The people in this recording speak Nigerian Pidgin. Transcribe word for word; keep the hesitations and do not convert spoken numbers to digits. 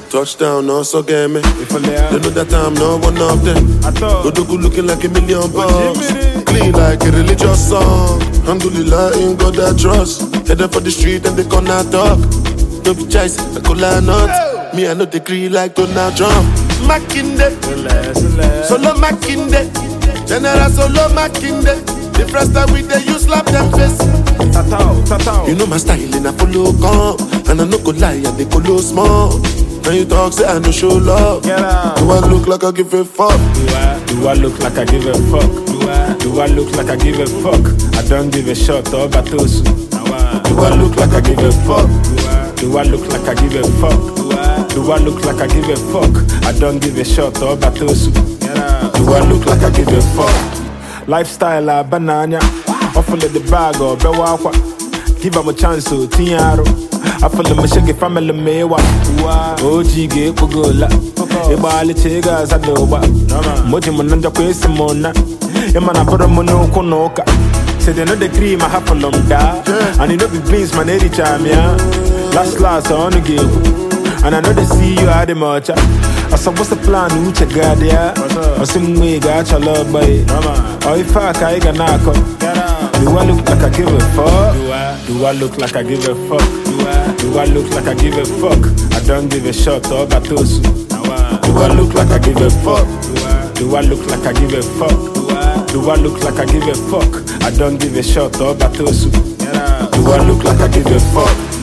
Touchdown, also get me. They know that I'm not one of them. Godoku looking like a million bucks. Clean like a religious song. Alhamdulillah, in God I trust. Headed for the street and they corner talk. No be choice, I call her not. Me, I know they green like Donald Trump. Makinde, solo Makinde. General solo Makinde. The first time we they use slap them face. Tatao, tatao. You know my style in a follow come. And I no go lie and they go small. When you talk, say I no show love. Do I look like I give a fuck? Do I, do I look like I give a fuck? Do I, do I look like I give a fuck? I don't give a shot or batosu. Do I look like I give a fuck? Do I look like I give a fuck? Do I, do I look like I give a fuck? I don't give a shot or batosu. Do I look like I give a fuck? Lifestyle a banana. Offer the bag or bewakwa. Give them a chance to tiaro. I feel the machine family mewa. O G get Pugola. Ebali Chegas Adoba. Mojimonanja Quesimona. Emana Poromono Konoka. Say they know the cream I have for long da. And you know the beans man every time, yeah. Last last on the game. And I know they see you at the marcha. I said, what's the plan? Which you got there? I see me got your love, boy. Oh, if I can knock. Do I look like I give a fuck? Do I, do I look like I give a fuck? Do I, do I look like I give a fuck? I don't give a shot or batosu. Do I look like I give a fuck? Do I, do I look like I give a fuck? Do I, do I look like I give a fuck? I don't give a shot or batosu. Do I look like I give a fuck?